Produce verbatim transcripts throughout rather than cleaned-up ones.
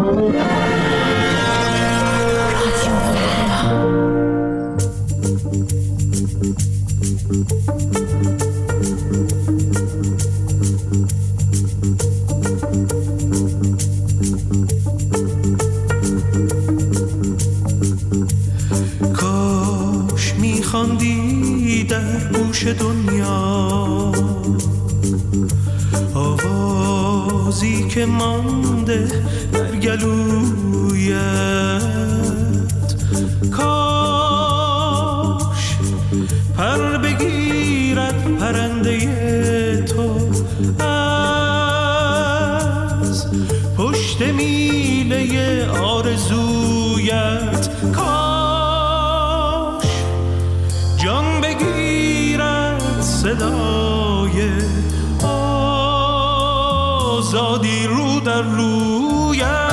کاش میخواندی در گوش دنیا آوازی که مانده در گلویت، کاش پر بگیرد پرنده تو از پشت میله آرزویت، کاش جان بگیرد صدای آزادی رو در رویت.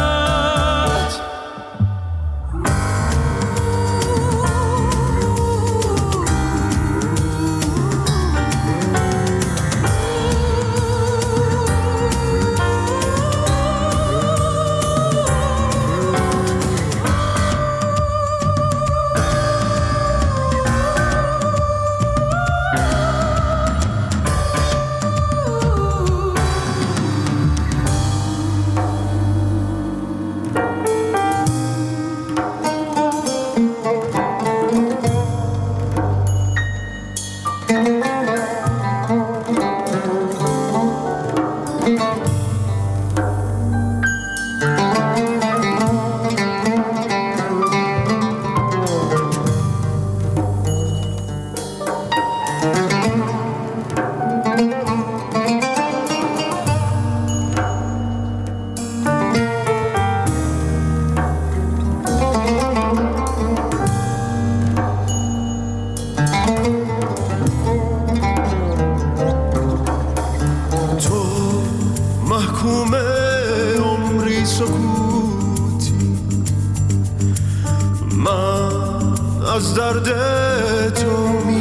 از درد تو می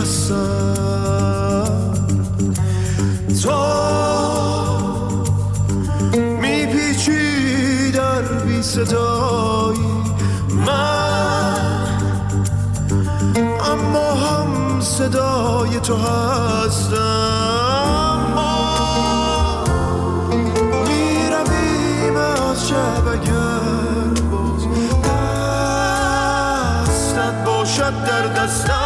شکستم، تو می پیچی در بی صدایی من، اما هم صدای تو هستم. ما می رویم از شب اگر باز دستت باشد در دستم.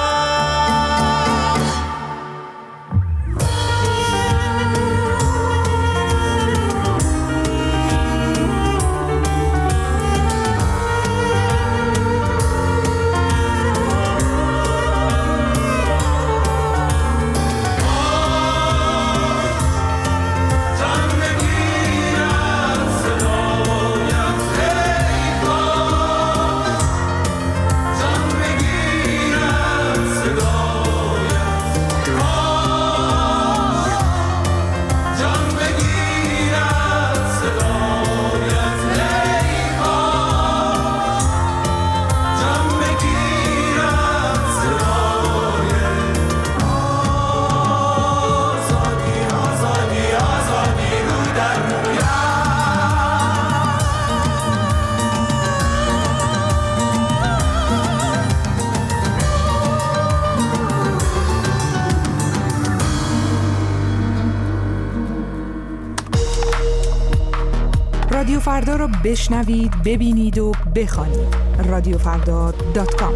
رادیو فردا رو بشنوید، ببینید و بخوانید. رادیو فردا دات کام.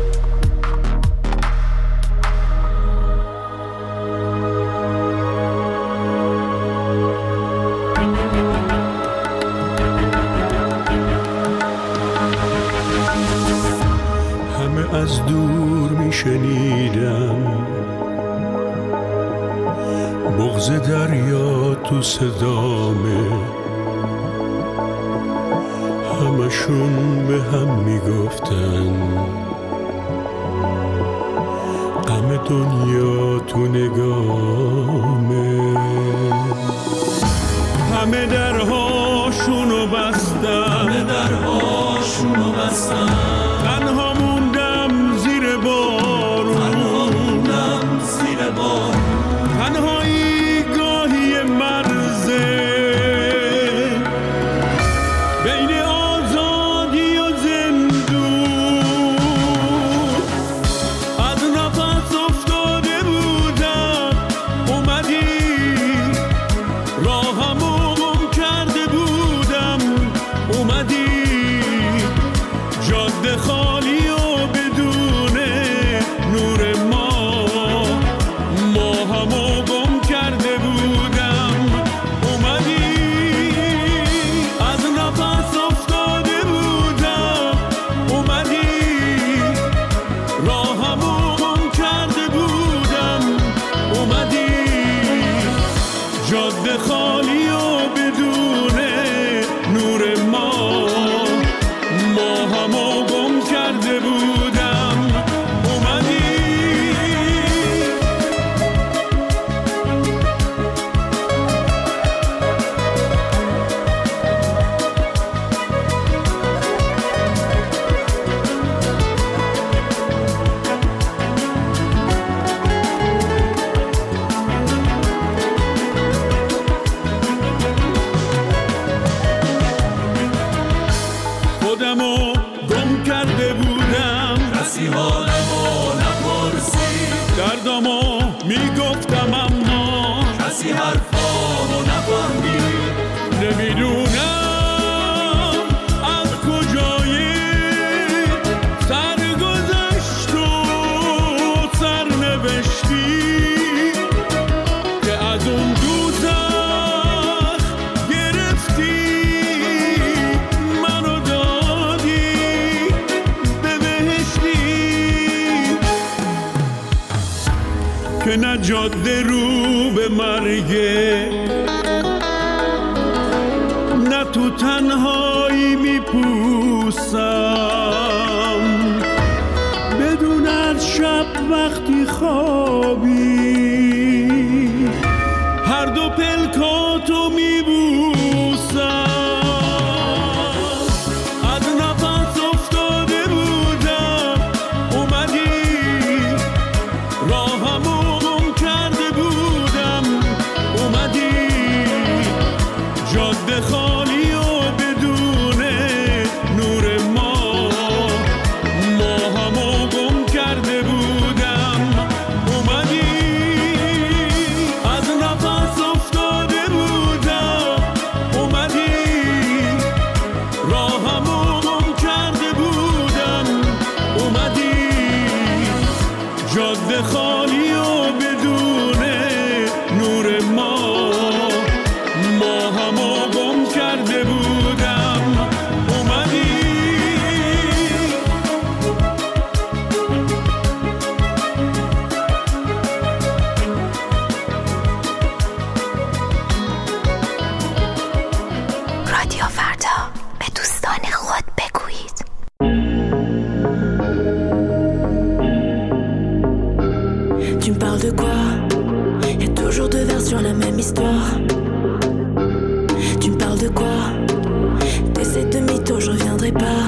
همه از دور میشنیدم بغض دریا تو صدامه، همشون به هم میگفتن غم دنیا تو نگامه. همه درهاشونو بستن، همه درهاشونو بستن، تنها موندم زیر بارون، تنها موندم زیر بارون، تنهایی گاهی مرزه بین آزادی جاده رو به مرگه، نه تو تنهایی میپوسم بدون از شب وقتی خوابی هر دو پلکاتو میبوسم. از نفس افتاده بودم اومدی، راهمو گم کرده بودم اومدی، جاده خالی و بدون نور ما، ماهمو گم کرده بودم اومدی. از نفس افتاده بودم اومدی، راهمو گم کرده بودم اومدی، جاده خالی و بدون نور ما، ماهمو گم کرده بودم اومدی. رادیو فردا، به دوستان خود بگویید. Tu me parles de quoi? Y'a toujours deux vers sur la même histoire. Tu me parles de quoi? T'essaies de mytho, je reviendrai pas.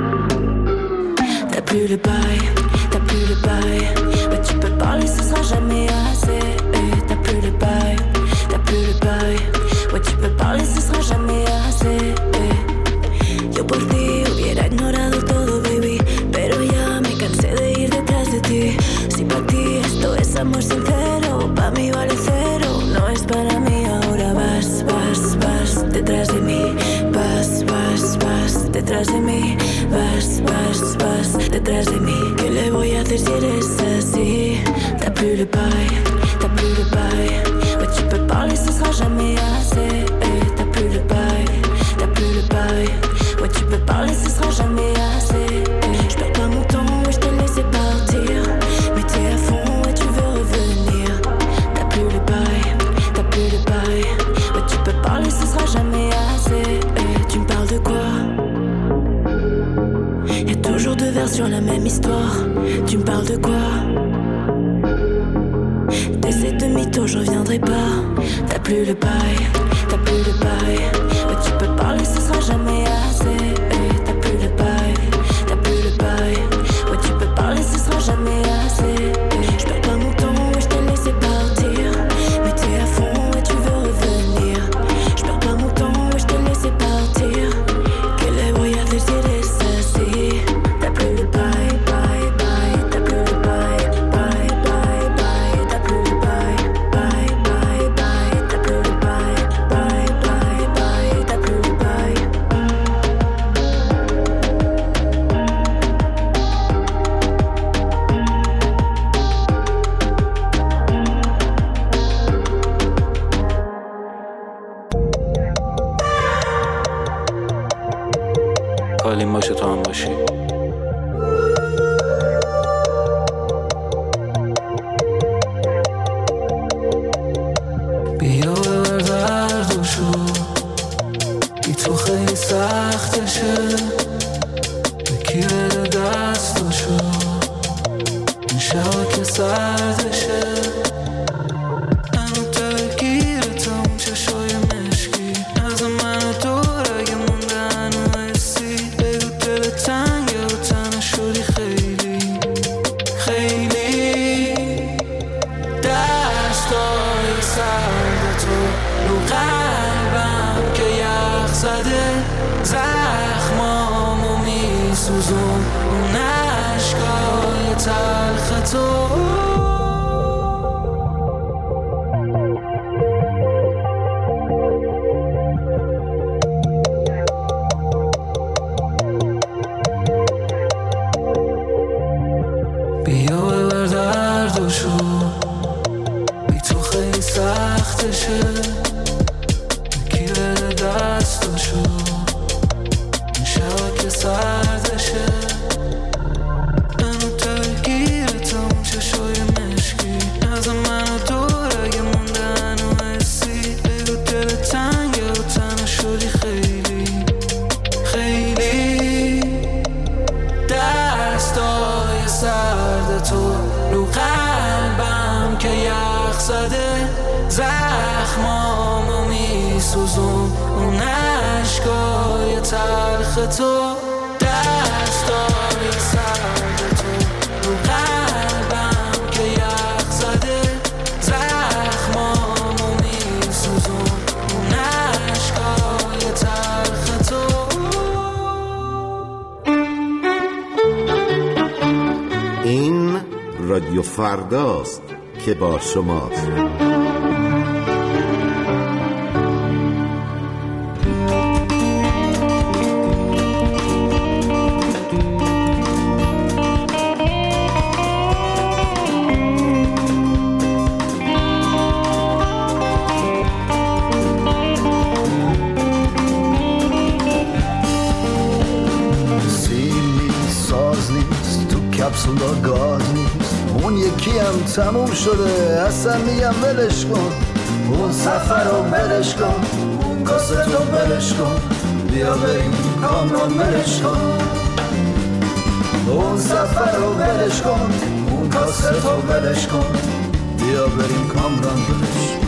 T'as plus le bail, t'as plus le bail. Ouais, tu peux parler, ce sera jamais assez. Eh, t'as plus le bail, t'as plus le bail. Ouais, tu peux parler, ce sera jamais assez. Eh. Yo por ti hubiera ignorado todo, baby, pero ya me cansé de ir detrás de ti. Si pa' ti esto es amor sincero, pa' mí vale cero. No es para mí, ahora vas, vas, vas detrás de mí. Vas, vas, vas detrás de mí. Vas, vas, vas detrás de mí. ¿Qué le voy a hacer si eres así? T'as plus le bail, t'as plus le bail. Ouais, tu peux parler, ce sera jamais assez. Eh, t'as plus le bail, t'as plus le bail. Ouais, tu peux parler, ce sera jamais assez. Eh, je perds pas mon temps, ouais, je t'ai laissé partir. Mais t'es à fond, ouais, tu veux revenir. T'as plus le bail, t'as plus le bail. Ouais, tu peux parler, ce sera jamais assez. Eh, tu me parles de quoi? Y'a toujours deux vers sur la même histoire. Tu me parles de quoi? T'essaies de mytho, je reviendrai pas. T'as plus le bail, t'as plus le bail. Ouais, tu peux parler, ce sera jamais assez. Eh, t'as plus le bail, t'as plus le bail. Ouais, tu peux parler, ce sera jamais assez. Eh, je perds pas mon temps, ouais, je t'ai laissé partir. Mais t'es à fond, ouais, tu veux revenir. Je perds pas mon temps, ouais, je t'ai laissé partir. Que le voy a hacer si eres así? T'as plus le bail, bail, bail. T'as plus le bail, bail, bail, bail. T'as plus le bail, bail, bail, bail. T'as plus le bail, bail, bail, bail. T'as plus le bail. کالین باشه تو هم باشی. بیا ببر دردشو، بی تو خیلی سختشه. یکی بده دستشو، این شبا که سردشه. منو درگیرتم چشای مشکی، از من و دور اگه مونده هنو حسی. بگو دل تنگه و تنه شدی خیلی خیلی. دستای سرد تو رو قلبم که یخ زده، زخمامو میسوزون اون عشقای تلخ تو. بیا ببر دردشو، بی تو خیلی سختشه. یکی بده دستشو، این شبا که سردشه. منو درگیرتم چشای چرخ تو، دستانی سرد تو رو قلبم که یخ زده، زخمامو میسوزون اون عشقای تلخ تو. این رادیو فرداست که با شماست. کپسولا گاز نیست، اون یکی هم تموم شده اصلا میگم ولش کن، اون سفر رو ولش کن، اون کاست رو ولش کن، بیا بریم کامران ولش کن، اون سفر رو ولش کن، اون کاست رو ولش کن، بیا بریم کامران ولش کن.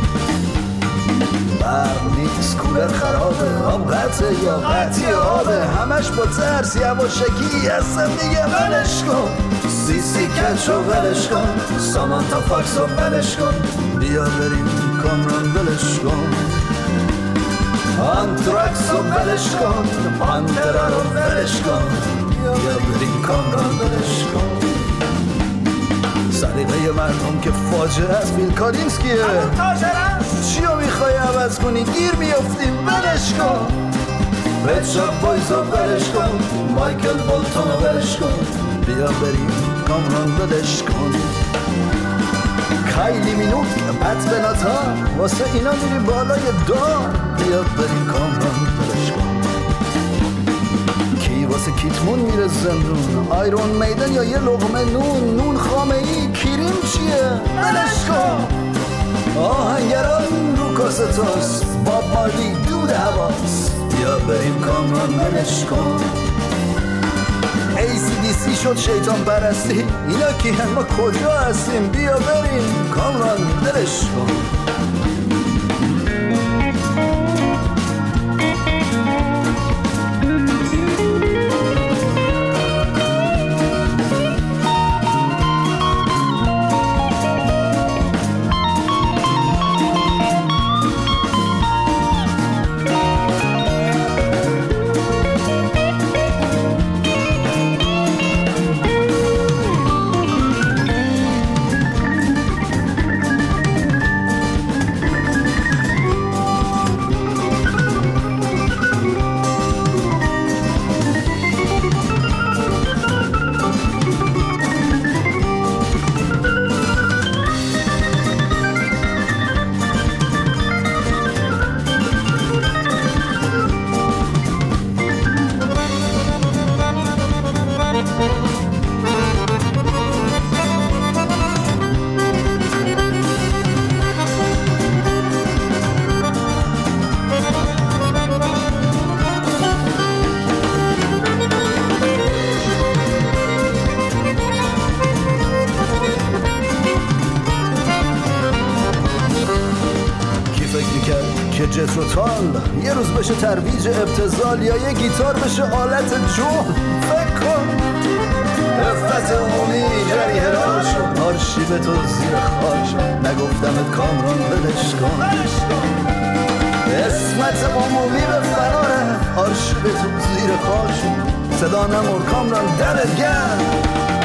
برق نیست، کولر خرابه، آب قطعه یا قطعی آبه، همش با ترس یواشکی اصلا میگه ولش کن، سی سی کچ رو ولش کن، سامانتا فاکس رو ولش کن، بیا بریم کامران ولش کن، آنتراکس رو ولش کن، پانترا رو ولش کن، بیا بریم کامران ولش کن. سلیقه مردم که فاجعه است، فیل کالینسکیه، چیو میخوای عوض کنی گیر میافتیم ولش کن، رد شاپ بایز رو ولش کن، مایکل بولتون رو ولش کن، بیا بریم کامران ولش کن. کایلی مینوک پت بناتا واسه اینا میری بالای دار، بیا بریم کامران ولش کن. کی واسه کیتمون میره زندون، آیرون میدن یا یه لقمه نون، نون خامه ای کیریم چیه ولش کن. آهنگران رو کاستاس، باب مارلی دود هواس، بیا بریم کامران ولش کن. ای سی دی سی شد شیطان پرستی، اینا کی هم ما کجا هستیم، بیا بریم کامران ولش کن. جتروتال یه روز بشه ترویج ابتذال، یا یه گیتار بشه آلت جون، فکر کن رفت عمومی جریه راش، آرشیو تو زیر خاش، نگفتمت کامران ولش کن. اسمت عمومی به فراره، آرشیو تو زیر خاش، صدا نمور کامران دمت گرم.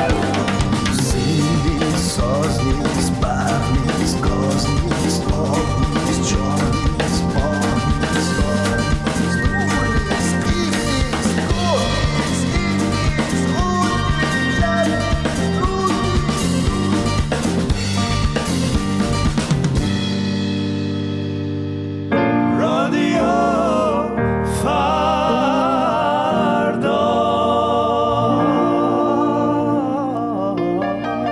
سیلی ساز نیست، برق نیست، گاز نیست، آب نیست، جان نیست، پا نیست، دار نیست، نور نیست، دیو نیست، گل نیست، این نیست، اون نیست، شب نیست، روز نیست. رادیو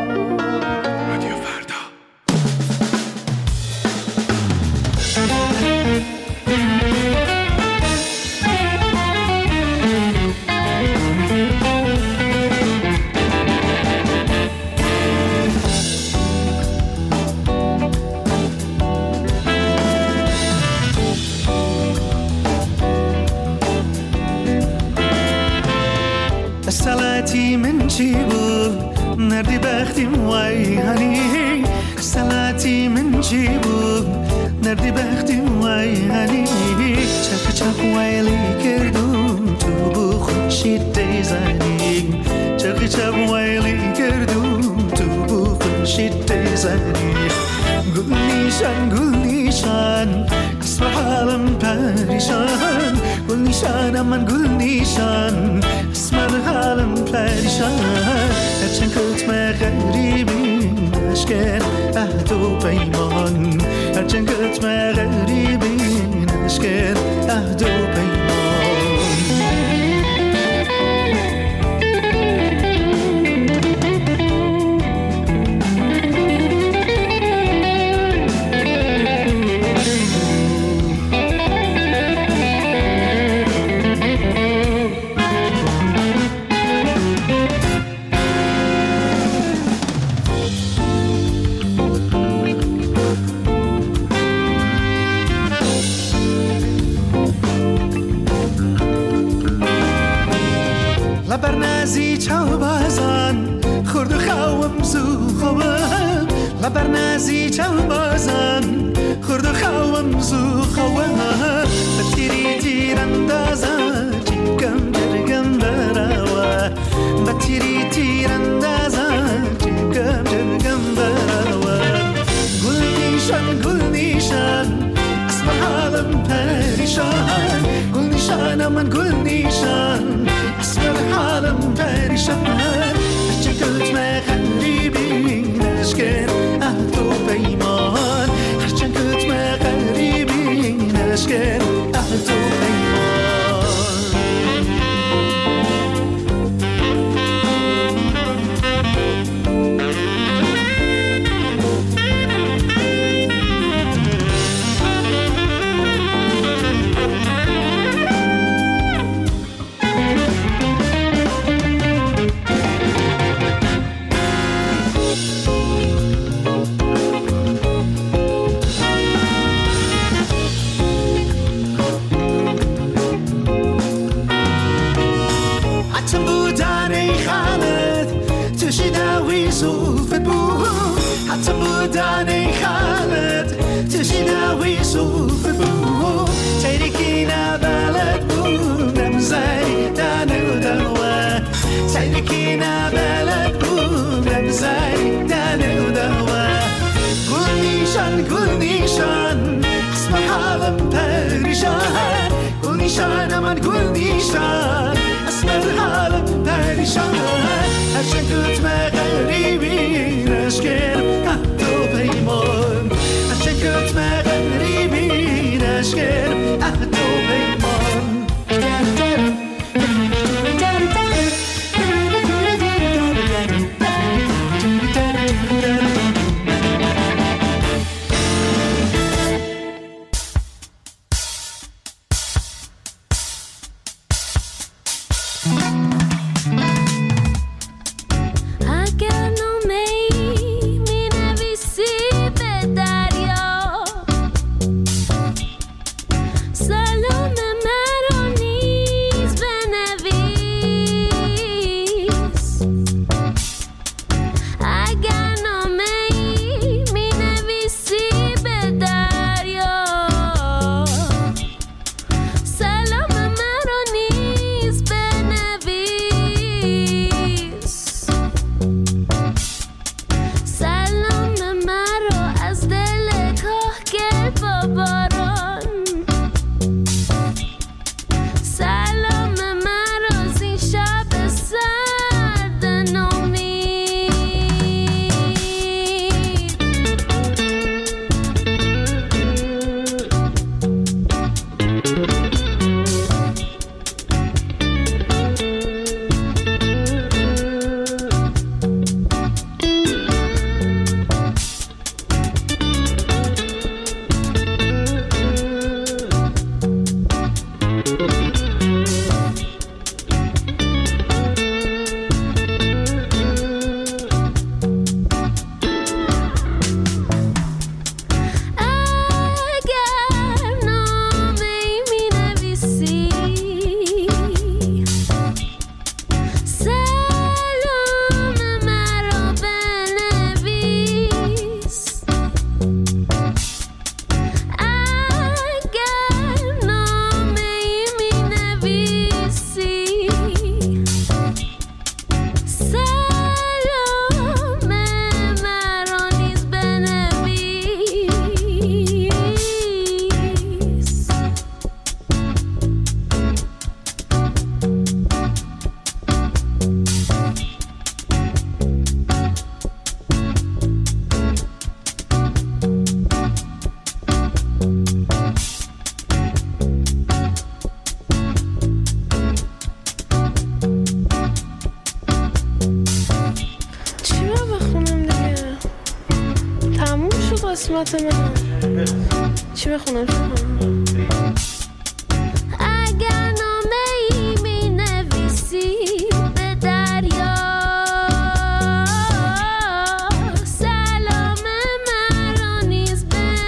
فردا سلعتي من جيبو نردي بختي موي هني سلعتي من جيبو نردي بختي موي هني چک چک ویلی کردم تو بو خوشید دیزنی چک چک ویلی کردم تو بو خوشید دیزنی گل نیشان گل نیشان اسم حالم پریشان گل نیشان من گل نیشان اسم حالم پریشان هرچند کتم غریبی نشکن عهد و پیمان هرچند کتم غریبی نشکن عهد و پیمان برنازی چاو بازان خورد و خوام زو خوام لبرنازی چاو بازان خورد و خوام زو خوام بتیری تیراندازا چیکم جرگم براوا بتیری تیراندازا چیکم جرگم براوا گل نیشان گل نیشان اسم حالم پریشان گل نیشان من گل نیشان اسم حالم پریشان هرچه کتم غریبی نشکن عهد و پیمان هرچه کتم غریبی نشکن عهد و پیمان حتی بودن ای خالد تشناوی صوف بو تیرکی نبلد بودم زی دانو دوا تیرکی نبلد بودم زی دانو دوا گل نیشان گل نیشان اسم حالم پریشان گل نیشان من گل نیشان اسم حالم پریشان هرچند کتم غریبی نشکن عهد و پیمان هرچند کتم غریبی نشکن عهد و پیمان I got no mate, me نوبت من. چی بخونم؟ اگر نامه ای می نویسی به دریا، سلام مرا نیز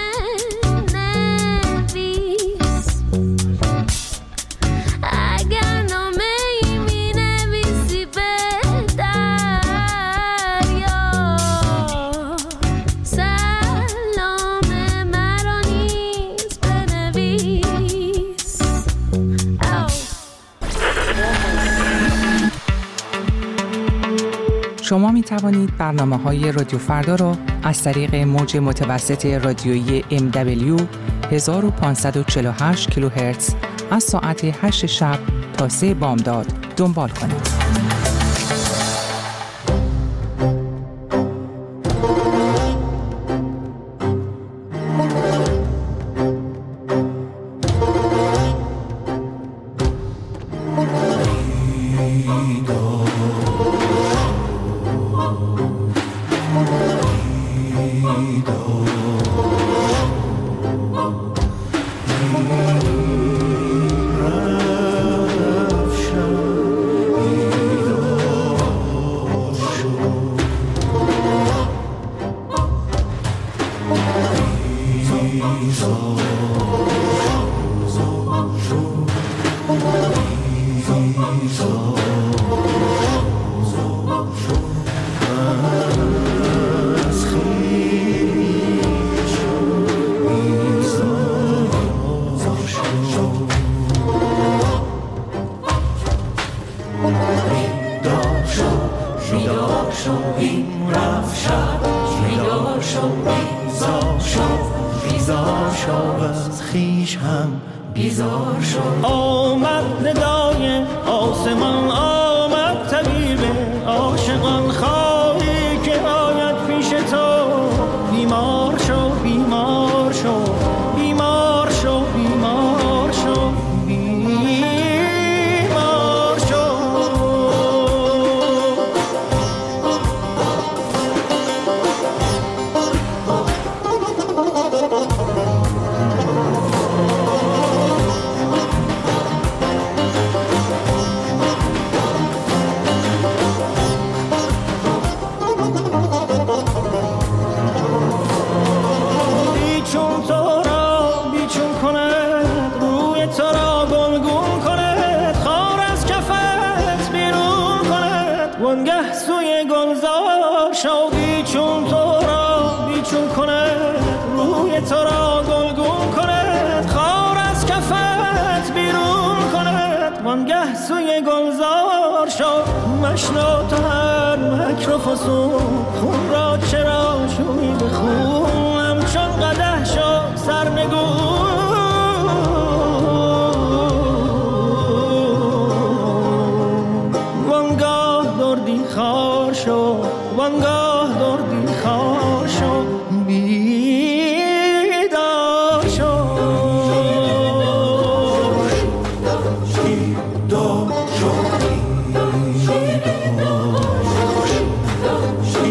بنویس. اگر نامه ای می نویسی به دریا، سلام مرا نیز بنویس. شما می توانید برنامه‌های رادیو فردا را از طریق موج متوسط رادیویی ام دبلیو هزار و پانصد و چهل و هشت کیلوهرتز از ساعت هشت شب تا سه بامداد دنبال کنید.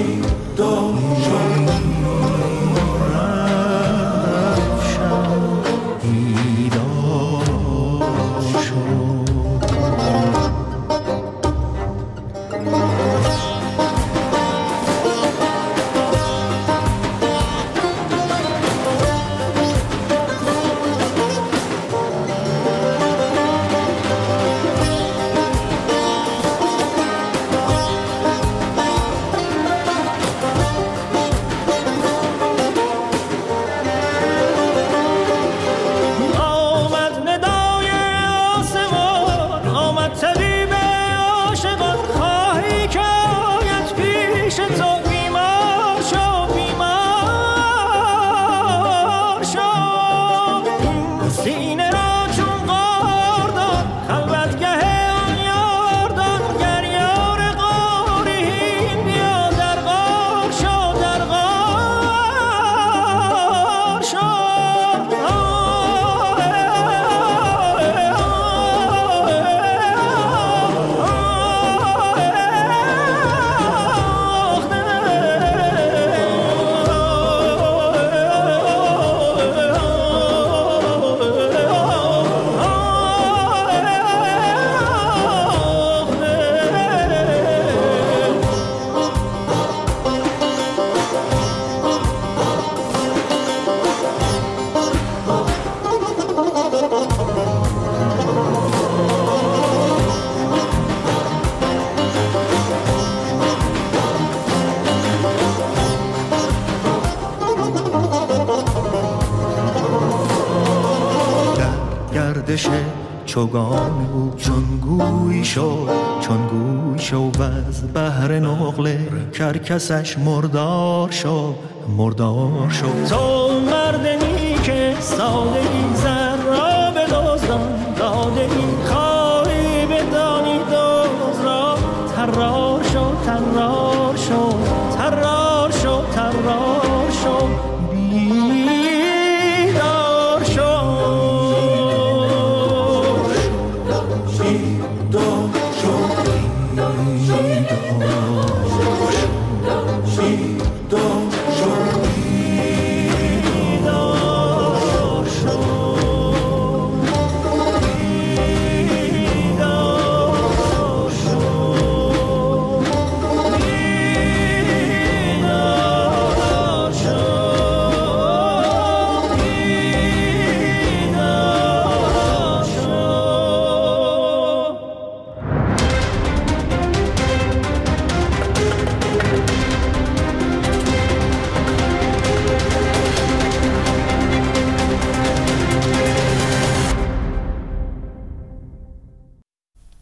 Don't چوگان او چون گوی شد چون گوی شد و از بحر نقله کرکسش مردار شد مردار شد. تو مردنی که ساده این زر را به دزدان داده این خواهی بدانی دوز را ترا